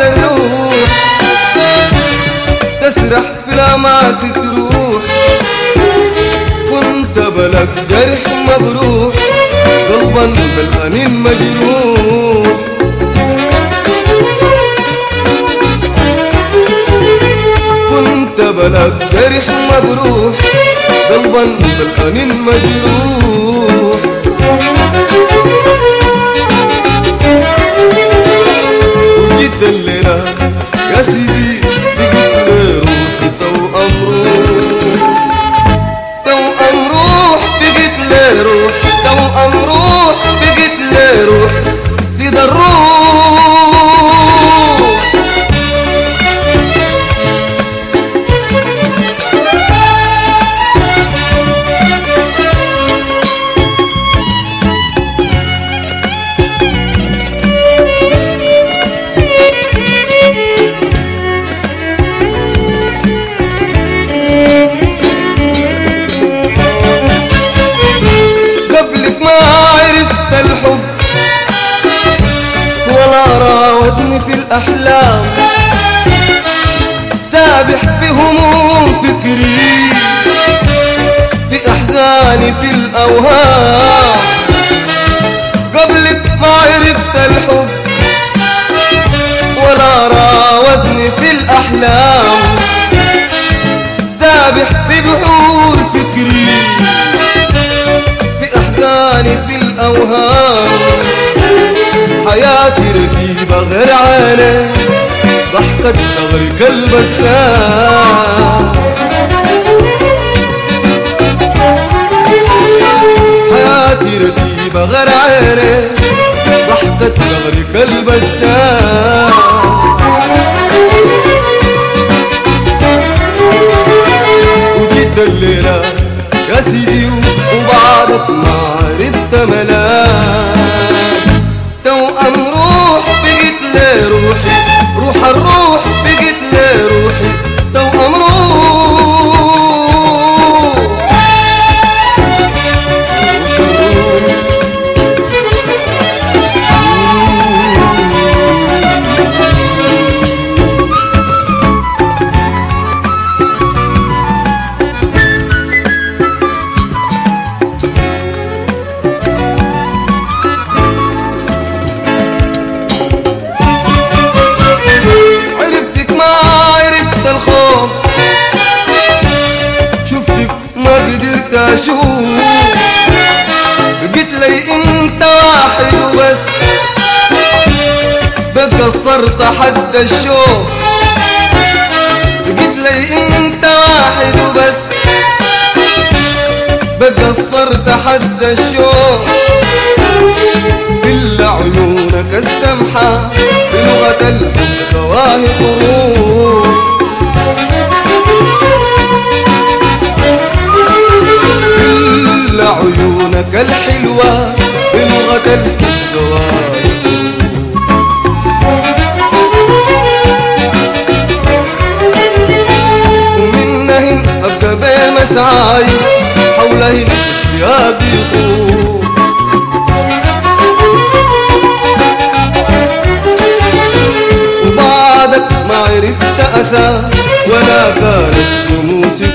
الروح تسرح في لماس تروح. كنت بلك جرح مبروح قلبا بالأنين مجروح. كنت بلك جرح مبروح قلبا بالأنين مجروح. وجيت الليلة يا سيدي بقيت لي روحي توأم روح. توأم روح بقيت لي روح. توأم روح بقيت لي روح سيد الروح. الحب ولا راودني في الأحلام سابح في هموم فكري في أحزاني في الأوهام. قبلك ما عرفت الحب ولا راودني في الأحلام سابح في بحور فكري في أحزاني في الأوهام. حياتي رتيبة غير عيني ضحكت تغرق البسام. حياتي رتيبة غير عيني ضحكت تغرق البسام. وجيت الليلة يا سيدي وبعدك ما عرفت ملاك. توأم روح بقيت لي روحي. روح الروح بقيت لي روحي. توأم روح. أشوف بقيت لي انت واحد وبس بقصرت حد الشوق. بقيت لي انت واحد وبس بقصرت حد الشوق. إلا عيونك السمحة بلغة الحب فواهي خروج. عيونك الحلوة بلغة الحب ومنهن أبقى بمسعاي حولهن اشتياقي يطول. وبعدك ما عرفت أسى ولا كانت شموسي